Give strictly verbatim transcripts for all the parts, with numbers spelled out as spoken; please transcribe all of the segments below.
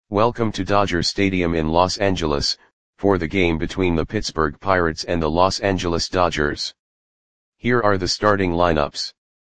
Welcome to Dodger Stadium in Los Angeles, for the game between the Pittsburgh Pirates and the Los Angeles Dodgers. Here are the starting lineups.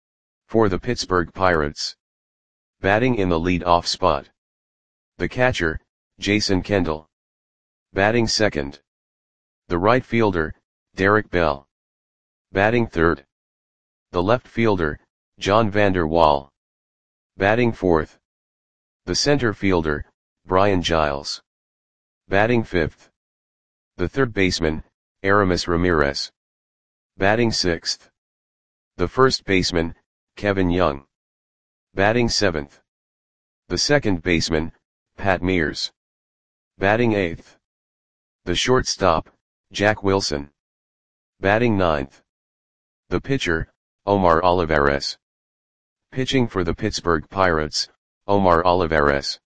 For the Pittsburgh Pirates. Batting in the lead-off spot. The catcher, Jason Kendall. Batting second. The right fielder, Derek Bell. Batting third. The left fielder, John Vander Wal. Batting fourth. The center fielder, Brian Giles. Batting fifth. The third baseman, Aramis Ramirez. Batting sixth. The first baseman, Kevin Young. Batting seventh. The second baseman, Pat Mears. Batting eighth. The shortstop, Jack Wilson. Batting ninth. The pitcher, Omar Olivares. Pitching for the Pittsburgh Pirates, Omar Olivares.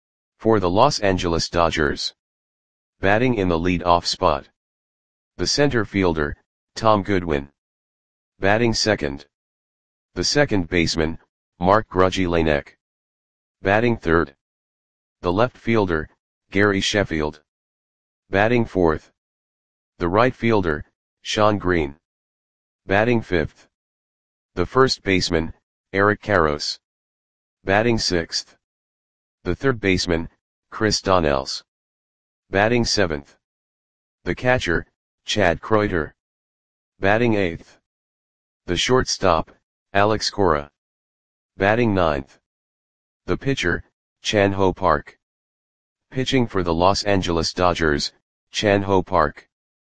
For the Los Angeles Dodgers. Batting in the lead-off spot. The center fielder, Tom Goodwin. Batting second. The second baseman, Mark Grudzielanek. Batting third. The left fielder, Gary Sheffield. Batting fourth. The right fielder, Shawn Green. Batting fifth. The first baseman, Eric Karros. Batting sixth. The third baseman, Chris Donnells. Batting seventh. The catcher, Chad Kreuter. Batting eighth. The shortstop, Alex Cora. Batting ninth. The pitcher, Chan Ho Park. Pitching for the Los Angeles Dodgers, Chan Ho Park.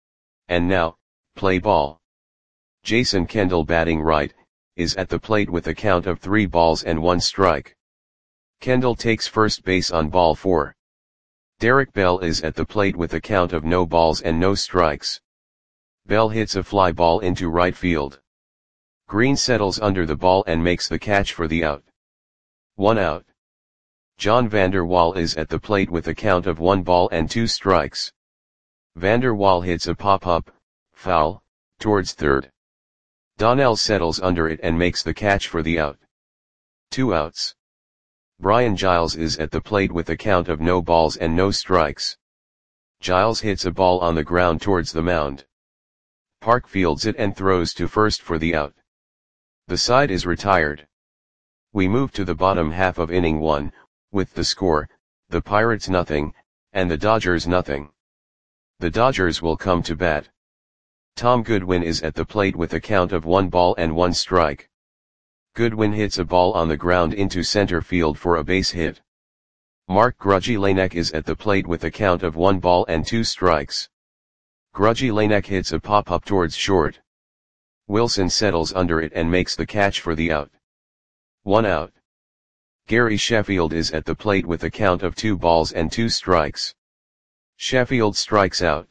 And now, play ball. Jason Kendall, batting right, is at the plate with a count of three balls and one strike. Kendall takes first base on ball four. Derek Bell is at the plate with a count of no balls and no strikes. Bell hits a fly ball into right field. Green settles under the ball and makes the catch for the out. One out. John Vander Wal is at the plate with a count of one ball and two strikes. Vander Wal hits a pop-up, foul, towards third. Donnells settles under it and makes the catch for the out. Two outs. Brian Giles is at the plate with a count of no balls and no strikes. Giles hits a ball on the ground towards the mound. Park fields it and throws to first for the out. The side is retired. We move to the bottom half of inning one, with the score, the Pirates nothing, and the Dodgers nothing. The Dodgers will come to bat. Tom Goodwin is at the plate with a count of one ball and one strike. Goodwin hits a ball on the ground into center field for a base hit. Mark Grudzielanek is at the plate with a count of one ball and two strikes. Grudzielanek hits a pop-up towards short. Wilson settles under it and makes the catch for the out. One out. Gary Sheffield is at the plate with a count of two balls and two strikes. Sheffield strikes out.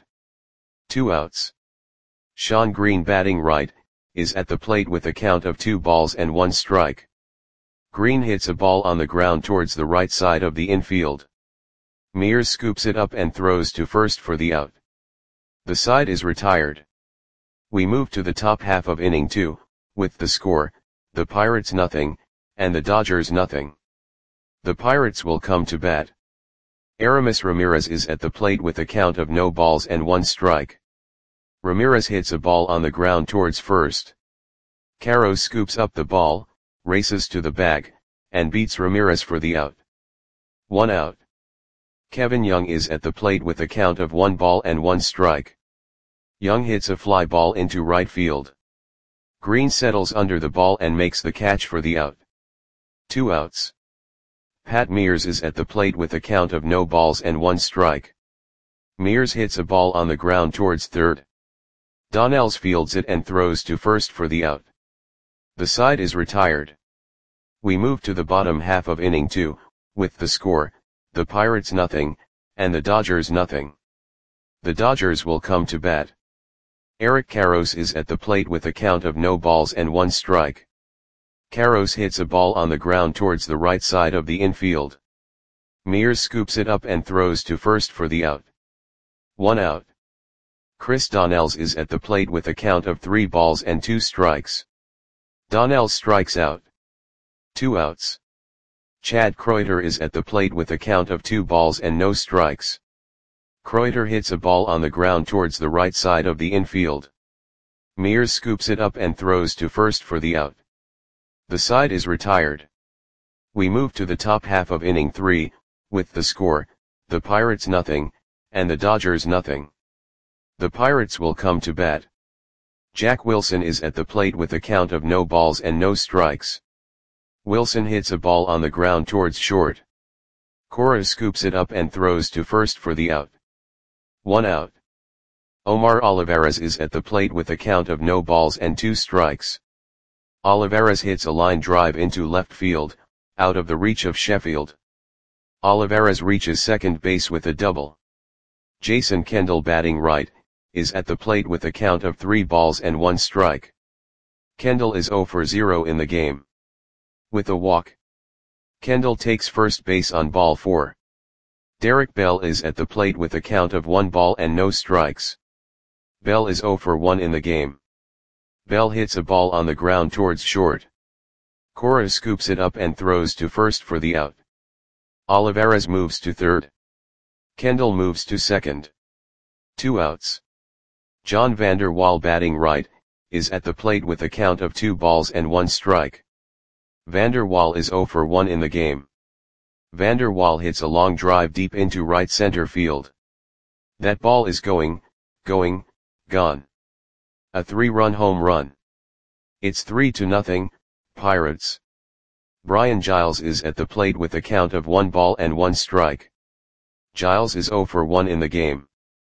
Two outs. Shawn Green, batting right, is at the plate with a count of two balls and one strike. Green hits a ball on the ground towards the right side of the infield. Mears scoops it up and throws to first for the out. The side is retired. We move to the top half of inning two, with the score, the Pirates nothing, and the Dodgers nothing. The Pirates will come to bat. Aramis Ramirez is at the plate with a count of no balls and one strike. Ramirez hits a ball on the ground towards first. Karros scoops up the ball, races to the bag, and beats Ramirez for the out. One out. Kevin Young is at the plate with a count of one ball and one strike. Young hits a fly ball into right field. Green settles under the ball and makes the catch for the out. Two outs. Pat Mears is at the plate with a count of no balls and one strike. Mears hits a ball on the ground towards third. Donnells fields it and throws to first for the out. The side is retired. We move to the bottom half of inning two, with the score, the Pirates nothing, and the Dodgers nothing. The Dodgers will come to bat. Eric Karros is at the plate with a count of no balls and one strike. Karros hits a ball on the ground towards the right side of the infield. Mears scoops it up and throws to first for the out. One out. Chris Donnells is at the plate with a count of three balls and two strikes. Donnells strikes out. Two outs. Chad Kreuter is at the plate with a count of two balls and no strikes. Kreuter hits a ball on the ground towards the right side of the infield. Mears scoops it up and throws to first for the out. The side is retired. We move to the top half of inning three, with the score, the Pirates nothing, and the Dodgers nothing. The Pirates will come to bat. Jack Wilson is at the plate with a count of no balls and no strikes. Wilson hits a ball on the ground towards short. Cora scoops it up and throws to first for the out. One out. Omar Olivares is at the plate with a count of no balls and two strikes. Olivares hits a line drive into left field, out of the reach of Sheffield. Olivares reaches second base with a double. Jason Kendall, batting right, is at the plate with a count of three balls and one strike. Kendall is zero for zero in the game. With a walk, Kendall takes first base on ball four. Derek Bell is at the plate with a count of one ball and no strikes. Bell is zero for one in the game. Bell hits a ball on the ground towards short. Cora scoops it up and throws to first for the out. Olivares moves to third. Kendall moves to second. Two outs. John Vander Wal, batting right, is at the plate with a count of two balls and one strike. Vander Wal is zero for one in the game. Vander Wal hits a long drive deep into right center field. That ball is going, going, gone. A three-run home run. It's three to nothing, Pirates. Brian Giles is at the plate with a count of one ball and one strike. Giles is zero for one in the game.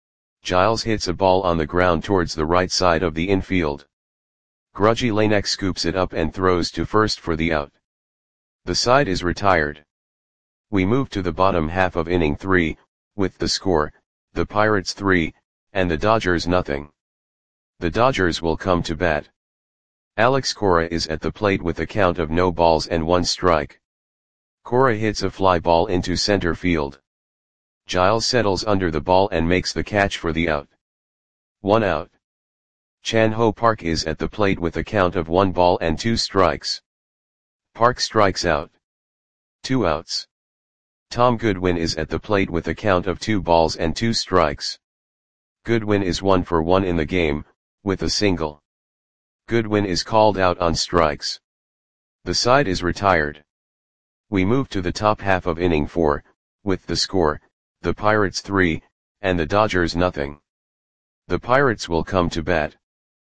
Giles hits a ball on the ground towards the right side of the infield. Grudgy Lanek scoops it up and throws to first for the out. The side is retired. We move to the bottom half of inning three, with the score, the Pirates three, and the Dodgers nothing. The Dodgers will come to bat. Alex Cora is at the plate with a count of no balls and one strike. Cora hits a fly ball into center field. Giles settles under the ball and makes the catch for the out. One out. Chan Ho Park is at the plate with a count of one ball and two strikes. Park strikes out. Two outs. Tom Goodwin is at the plate with a count of two balls and two strikes. Goodwin is one for one in the game, with a single. Goodwin is called out on strikes. The side is retired. We move to the top half of inning four, with the score, the Pirates three, and the Dodgers nothing. The Pirates will come to bat.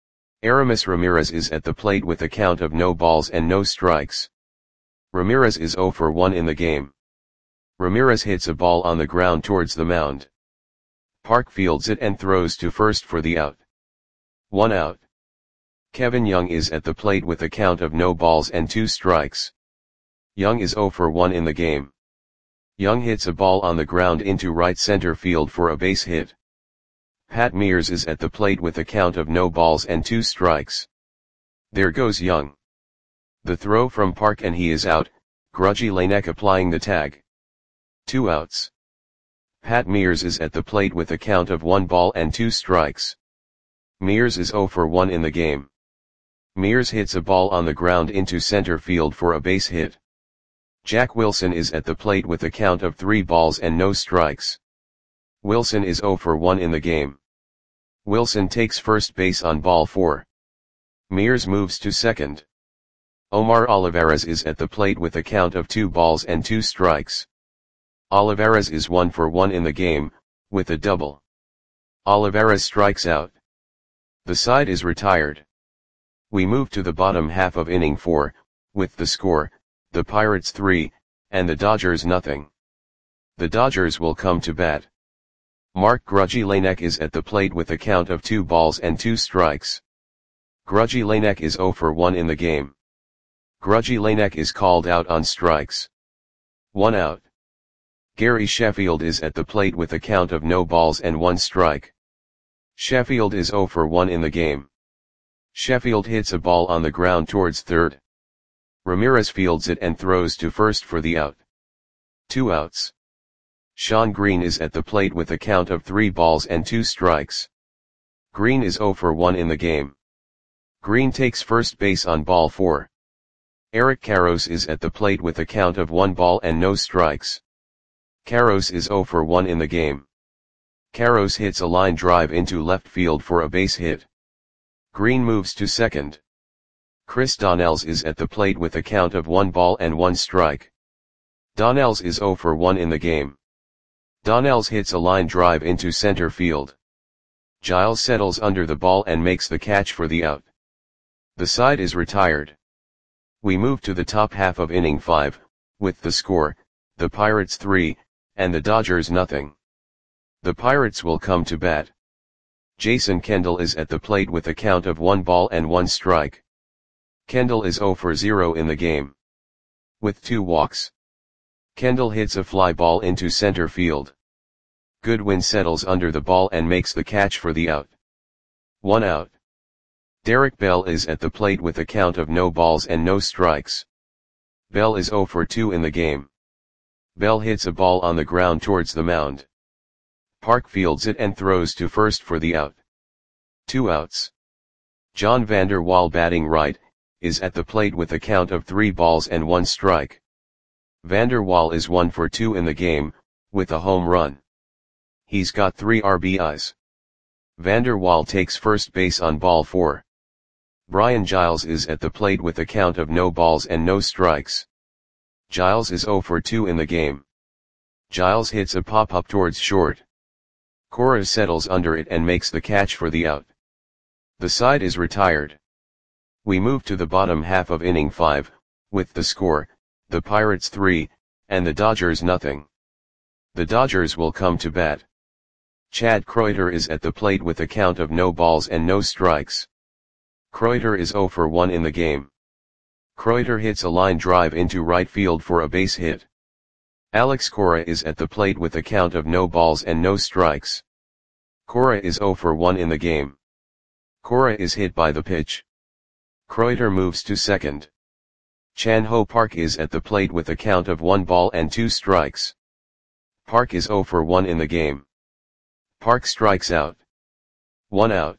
Aramis Ramirez is at the plate with a count of no balls and no strikes. Ramirez is zero for one in the game. Ramirez hits a ball on the ground towards the mound. Park fields it and throws to first for the out. One out. Kevin Young is at the plate with a count of no balls and two strikes. Young is zero for one in the game. Young hits a ball on the ground into right center field for a base hit. Pat Mears is at the plate with a count of no balls and two strikes. There goes Young. The throw from Park and he is out, Grudgy Lanek applying the tag. Two outs. Pat Mears is at the plate with a count of one ball and two strikes. Mears is zero for one in the game. Mears hits a ball on the ground into center field for a base hit. Jack Wilson is at the plate with a count of three balls and no strikes. Wilson is zero for one in the game. Wilson takes first base on ball four. Mears moves to second. Omar Olivares is at the plate with a count of two balls and two strikes. Olivares is one for one in the game, with a double. Olivares strikes out. The side is retired. We move to the bottom half of inning four, with the score, the Pirates three, and the Dodgers nothing. The Dodgers will come to bat. Mark Grudgy Lanek is at the plate with a count of two balls and two strikes. Grudgy Lanek is zero for one in the game. Grudgy Lanek is called out on strikes. One out. Gary Sheffield is at the plate with a count of no balls and one strike. Sheffield is zero for one in the game. Sheffield hits a ball on the ground towards third. Ramirez fields it and throws to first for the out. Two outs. Sean Green is at the plate with a count of three balls and two strikes. Green is zero for one in the game. Green takes first base on ball four. Eric Karros is at the plate with a count of one ball and no strikes. Karros is zero for one in the game. Karros hits a line drive into left field for a base hit. Green moves to second. Chris Donnells is at the plate with a count of one ball and one strike. Donnells is zero for one in the game. Donnells hits a line drive into center field. Giles settles under the ball and makes the catch for the out. The side is retired. We move to the top half of inning five, with the score, the Pirates three, and the Dodgers nothing. The Pirates will come to bat. Jason Kendall is at the plate with a count of one ball and one strike. Kendall is zero for zero in the game. With two walks. Kendall hits a fly ball into center field. Goodwin settles under the ball and makes the catch for the out. One out. Derek Bell is at the plate with a count of no balls and no strikes. Bell is zero for two in the game. Bell hits a ball on the ground towards the mound. Park fields it and throws to first for the out. Two outs. John Vander Wal, batting right, is at the plate with a count of three balls and one strike. Vander Wal is one for two in the game, with a home run. He's got three R B Is. Vander Wal takes first base on ball four. Brian Giles is at the plate with a count of no balls and no strikes. Giles is zero for two in the game. Giles hits a pop-up towards short. Cora settles under it and makes the catch for the out. The side is retired. We move to the bottom half of inning five, with the score, the Pirates three, and the Dodgers nothing. The Dodgers will come to bat. Chad Kreuter is at the plate with a count of no balls and no strikes. Kreuter is zero for one in the game. Kreuter hits a line drive into right field for a base hit. Alex Cora is at the plate with a count of no balls and no strikes. Cora is zero for one in the game. Cora is hit by the pitch. Kreuter moves to second. Chan Ho Park is at the plate with a count of one ball and two strikes. Park is zero for one in the game. Park strikes out. One out.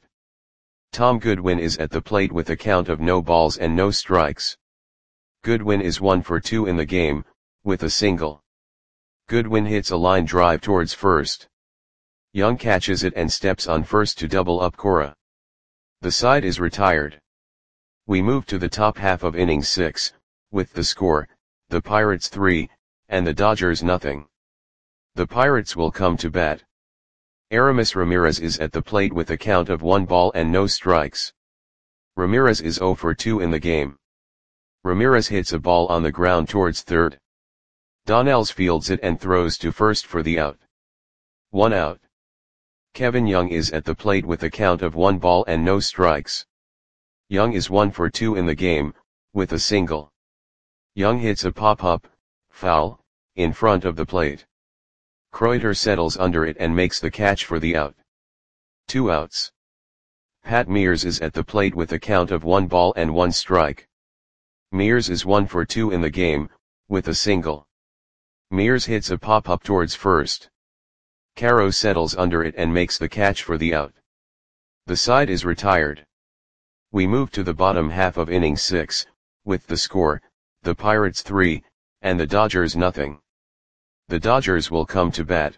Tom Goodwin is at the plate with a count of no balls and no strikes. Goodwin is one for two in the game, with a single. Goodwin hits a line drive towards first. Young catches it and steps on first to double up Cora. The side is retired. We move to the top half of inning six, with the score, the Pirates three, and the Dodgers nothing. The Pirates will come to bat. Aramis Ramirez is at the plate with a count of one ball and no strikes. Ramirez is zero for two in the game. Ramirez hits a ball on the ground towards third. Donnells fields it and throws to first for the out. One out. Kevin Young is at the plate with a count of one ball and no strikes. Young is one for two in the game, with a single. Young hits a pop-up, foul, in front of the plate. Kreuter settles under it and makes the catch for the out. Two outs. Pat Mears is at the plate with a count of one ball and one strike. Mears is one for two in the game, with a single. Mears hits a pop-up towards first. Caro settles under it and makes the catch for the out. The side is retired. We move to the bottom half of inning six, with the score, the Pirates three, and the Dodgers nothing. The Dodgers will come to bat.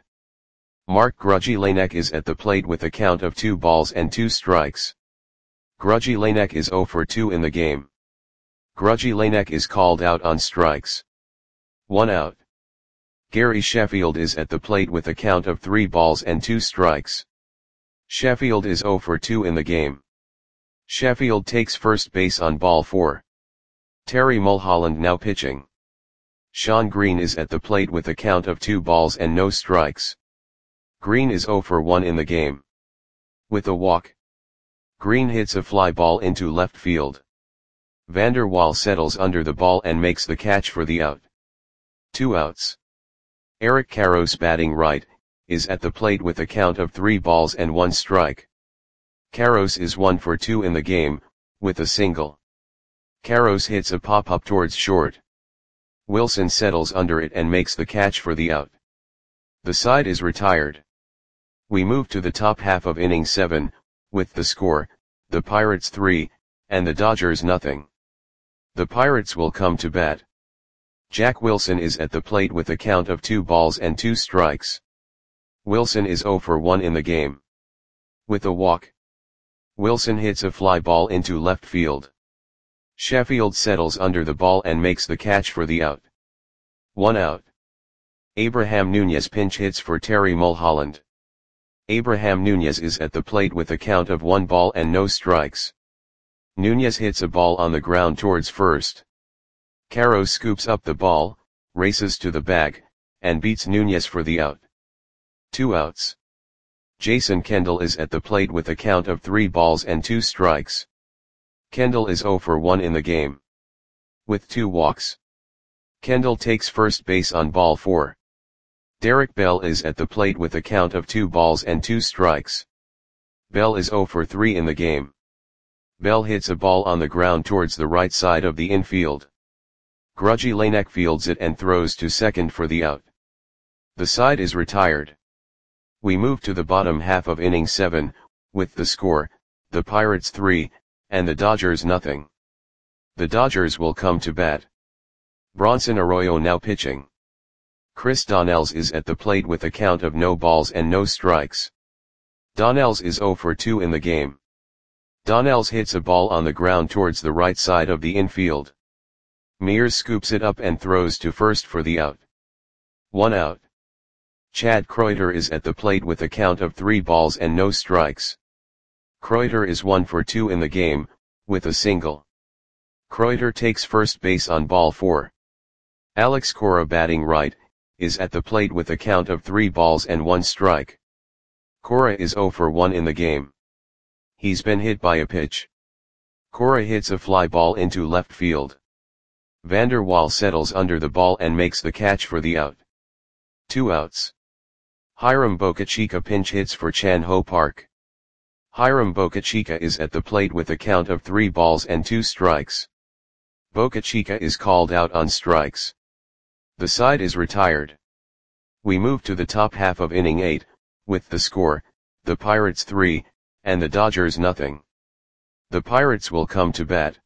Mark Grudzielanek is at the plate with a count of two balls and two strikes. Grudzielanek is zero for two in the game. Grudzielanek is called out on strikes. One out. Gary Sheffield is at the plate with a count of three balls and two strikes. Sheffield is zero for two in the game. Sheffield takes first base on ball four. Terry Mulholland now pitching. Sean Green is at the plate with a count of two balls and no strikes. Green is zero for one in the game. With a walk. Green hits a fly ball into left field. Vander Wal settles under the ball and makes the catch for the out. Two outs. Eric Karros, batting right, is at the plate with a count of three balls and one strike. Karros is one for two in the game, with a single. Karros hits a pop-up towards short. Wilson settles under it and makes the catch for the out. The side is retired. We move to the top half of inning seven, with the score, the Pirates three, and the Dodgers nothing. The Pirates will come to bat. Jack Wilson is at the plate with a count of two balls and two strikes. Wilson is zero for one in the game. With a walk, Wilson hits a fly ball into left field. Sheffield settles under the ball and makes the catch for the out. One out. Abraham Nunez pinch hits for Terry Mulholland. Abraham Nunez is at the plate with a count of one ball and no strikes. Nunez hits a ball on the ground towards first. Caro scoops up the ball, races to the bag, and beats Nunez for the out. Two outs. Jason Kendall is at the plate with a count of three balls and two strikes. Kendall is zero for one in the game. With two walks, Kendall takes first base on ball four. Derek Bell is at the plate with a count of two balls and two strikes. Bell is zero for three in the game. Bell hits a ball on the ground towards the right side of the infield. Grudgy Lanek fields it and throws to second for the out. The side is retired. We move to the bottom half of inning seven, with the score, the Pirates three, and the Dodgers nothing. The Dodgers will come to bat. Bronson Arroyo now pitching. Chris Donnells is at the plate with a count of no balls and no strikes. Donnells is zero for two in the game. Donnells hits a ball on the ground towards the right side of the infield. Mears scoops it up and throws to first for the out. One out. Chad Kreuter is at the plate with a count of three balls and no strikes. Kreuter is one for two in the game, with a single. Kreuter takes first base on ball four. Alex Cora batting right, is at the plate with a count of three balls and one strike. Cora is zero for one in the game. He's been hit by a pitch. Cora hits a fly ball into left field. Vander Waal settles under the ball and makes the catch for the out. Two outs. Hiram Bocachica pinch hits for Chan Ho Park. Hiram Bocachica is at the plate with a count of three balls and two strikes. Bocachica is called out on strikes. The side is retired. We move to the top half of inning eight, with the score, the Pirates three, and the Dodgers nothing. The Pirates will come to bat.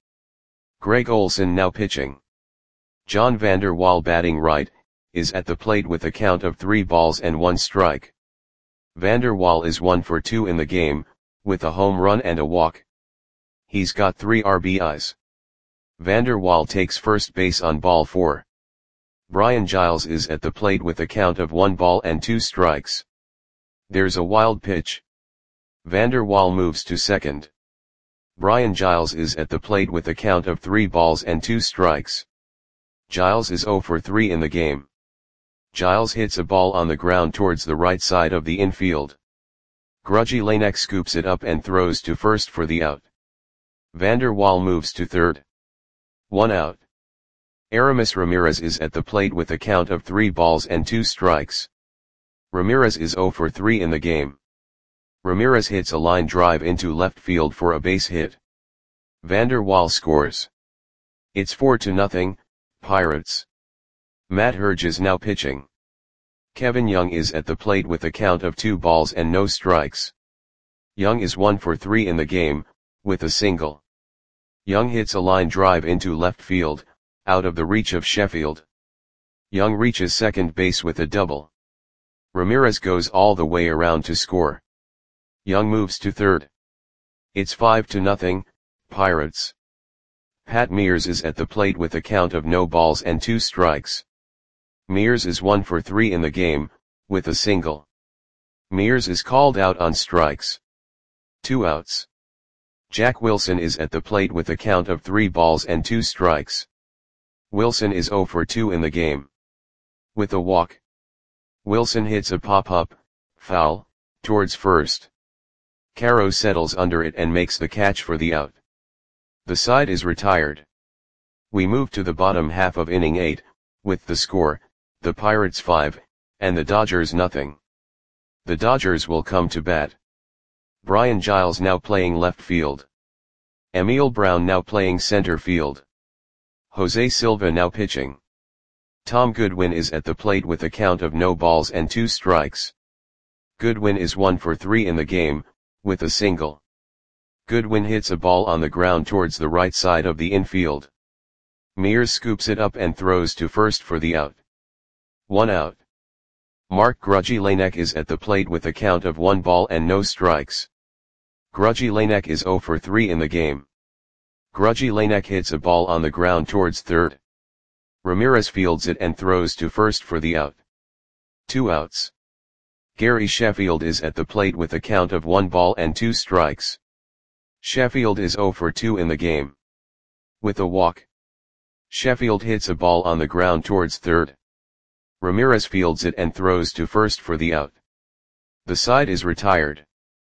Greg Olson now pitching. John Vander Waal batting right, is at the plate with a count of three balls and one strike. Vander Waal is one for two in the game, with a home run and a walk. He's got three R B Is. Vander Waal takes first base on ball four. Brian Giles is at the plate with a count of one ball and two strikes. There's a wild pitch. Vander Waal moves to second. Brian Giles is at the plate with a count of three balls and two strikes. Giles is zero for three in the game. Giles hits a ball on the ground towards the right side of the infield. Grudgy Lanek scoops it up and throws to first for the out. Vander Waal moves to third. One out. Aramis Ramirez is at the plate with a count of three balls and two strikes. Ramirez is zero for three in the game. Ramirez hits a line drive into left field for a base hit. Vander Waal scores. It's four to nothing, Pirates. Matt Herge is now pitching. Kevin Young is at the plate with a count of two balls and no strikes. Young is one for three in the game, with a single. Young hits a line drive into left field, out of the reach of Sheffield. Young reaches second base with a double. Ramirez goes all the way around to score. Young moves to third. It's five to nothing, Pirates. Pat Mears is at the plate with a count of no balls and two strikes. Mears is one for three in the game, with a single. Mears is called out on strikes. Two outs. Jack Wilson is at the plate with a count of three balls and two strikes. Wilson is zero for two in the game. With a walk, Wilson hits a pop-up, foul, towards first. Caro settles under it and makes the catch for the out. The side is retired. We move to the bottom half of inning eight, with the score, the Pirates five, and the Dodgers nothing. The Dodgers will come to bat. Brian Giles now playing left field. Emil Brown now playing center field. Jose Silva now pitching. Tom Goodwin is at the plate with a count of no balls and two strikes. Goodwin is one for three in the game, with a single. Goodwin hits a ball on the ground towards the right side of the infield. Mears scoops it up and throws to first for the out. One out. Mark Grudzielanek is at the plate with a count of one ball and no strikes. Grudzielanek is zero for three in the game. Grudzielanek hits a ball on the ground towards third. Ramirez fields it and throws to first for the out. Two outs. Gary Sheffield is at the plate with a count of one ball and two strikes. Sheffield is zero for two in the game. With a walk. Sheffield hits a ball on the ground towards third. Ramirez fields it and throws to first for the out. The side is retired.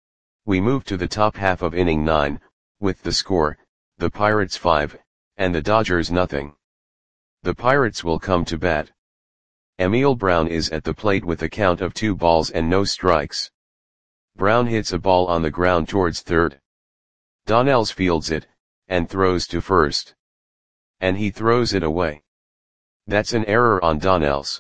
We move to the top half of inning nine, with the score, the Pirates five, and the Dodgers nothing. The Pirates will come to bat. Emil Brown is at the plate with a count of two balls and no strikes. Brown hits a ball on the ground towards third. Donnells fields it, and throws to first. And he throws it away. That's an error on Donnells.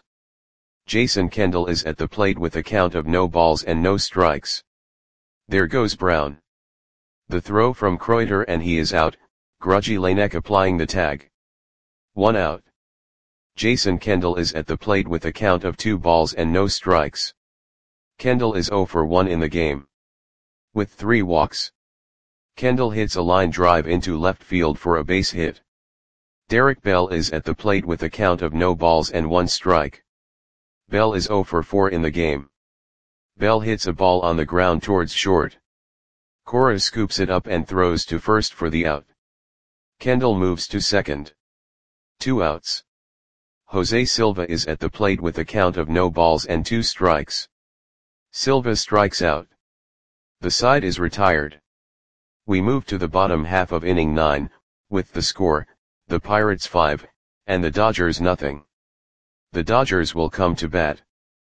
Jason Kendall is at the plate with a count of no balls and no strikes. There goes Brown. The throw from Kreuter and he is out, Grudzielanek applying the tag. One out. Jason Kendall is at the plate with a count of two balls and no strikes. Kendall is zero for one in the game. With three walks. Kendall hits a line drive into left field for a base hit. Derek Bell is at the plate with a count of no balls and one strike. Bell is zero for four in the game. Bell hits a ball on the ground towards short. Cora scoops it up and throws to first for the out. Kendall moves to second. Two outs. Jose Silva is at the plate with a count of no balls and two strikes. Silva strikes out. The side is retired. We move to the bottom half of inning nine, with the score, the Pirates five, and the Dodgers nothing. The Dodgers will come to bat.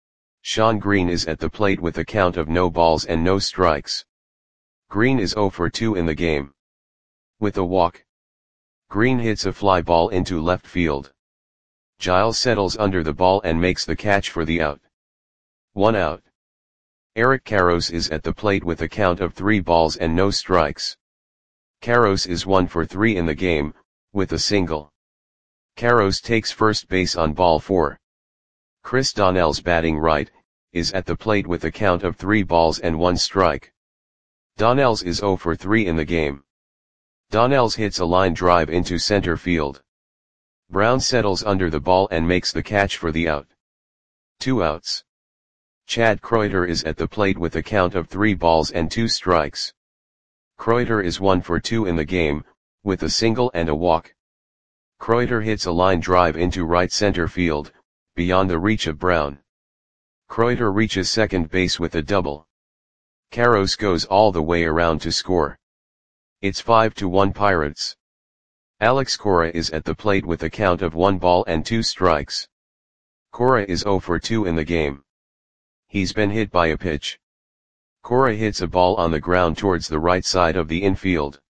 Sean Green is at the plate with a count of no balls and no strikes. Green is zero for two in the game. With a walk. Green hits a fly ball into left field. Giles settles under the ball and makes the catch for the out. One out. Eric Karros is at the plate with a count of three balls and no strikes. Karros is one for three in the game, with a single. Karros takes first base on ball four. Chris Donnells, batting right, is at the plate with a count of three balls and one strike. Donnells is zero for three in the game. Donnells hits a line drive into center field. Brown settles under the ball and makes the catch for the out. Two outs. Chad Kreuter is at the plate with a count of three balls and two strikes. Kreuter is one for two in the game, with a single and a walk. Kreuter hits a line drive into right center field, beyond the reach of Brown. Kreuter reaches second base with a double. Karros goes all the way around to score. It's five to one Pirates. Alex Cora is at the plate with a count of one ball and two strikes. Cora is zero for two in the game. He's been hit by a pitch. Cora hits a ball on the ground towards the right side of the infield.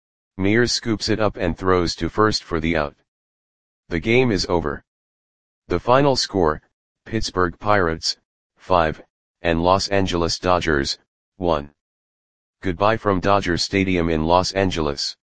Mears scoops it up and throws to first for the out. The game is over. The final score, Pittsburgh Pirates, five, and Los Angeles Dodgers, one. Goodbye from Dodger Stadium in Los Angeles.